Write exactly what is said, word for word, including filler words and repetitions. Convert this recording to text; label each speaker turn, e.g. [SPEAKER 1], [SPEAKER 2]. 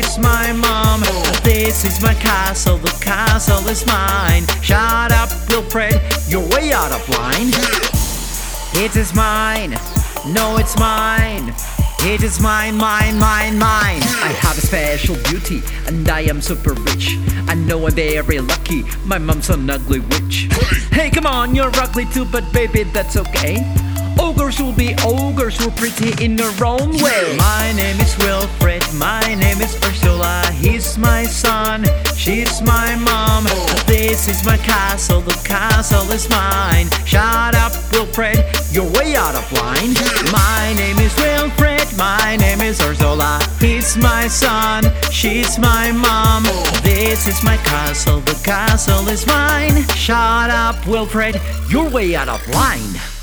[SPEAKER 1] she's my mom. This is my castle, the castle is mine. Shut up, Wilfred, you're way out of line. It is mine, no it's mine. It is mine, mine, mine, mine. I have a special beauty and I am super rich. I know I'm very lucky, my mom's an ugly witch. Hey, come on, you're ugly too, but baby, that's okay. Ogres will be ogres who are pretty in their own way. My name is Wilfred, my name is Ursula. He's my son, she's my mom. This is my castle, the castle is mine. Shut up, Wilfred, you're way out of line. My name is Wilfred, my name is Ursula. He's my son, she's my mom. This is my castle, the castle is mine. Shut up, Wilfred, you're way out of line.